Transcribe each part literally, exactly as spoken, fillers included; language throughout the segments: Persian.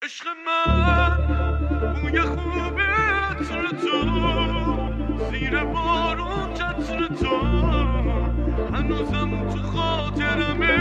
عشق من بوی خوب عطر تو زیر بارون چتر تو هنوزم تو خاطرمه.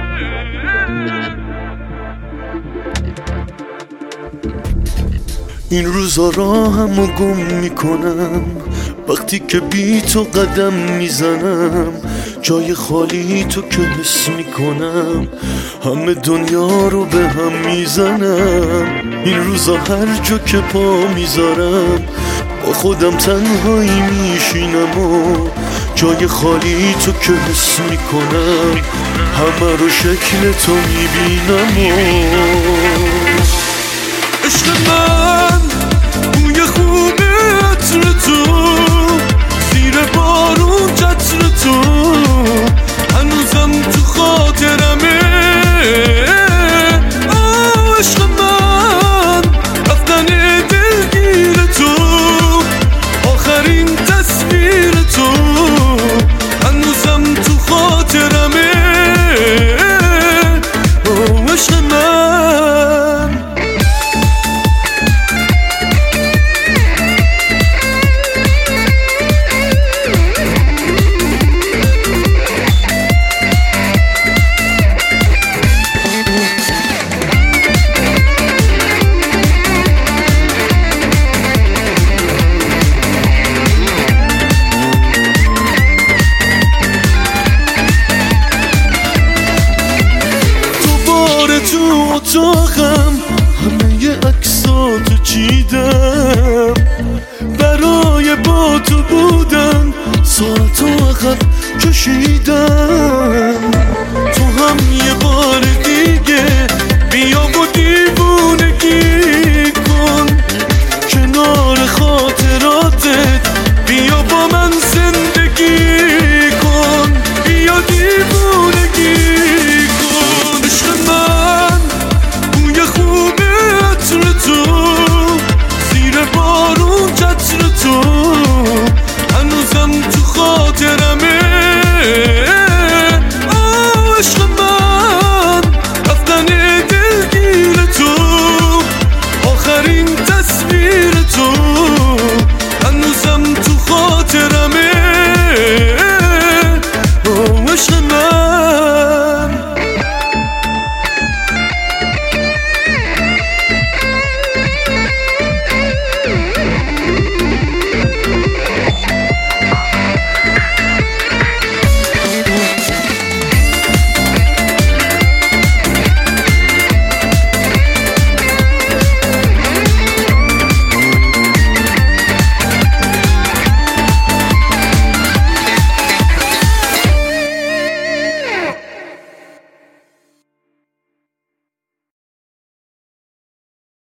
این روزا راهمو گم میکنم وقتی که بی تو قدم میزنم، جای خالی تو که حس میکنم همه دنیا رو به هم میزنم. این روزا هر جا که پا میذارم با خودم تنهایی میشینم و جای خالی تو که حس میکنم همه رو شکل تو میبینم و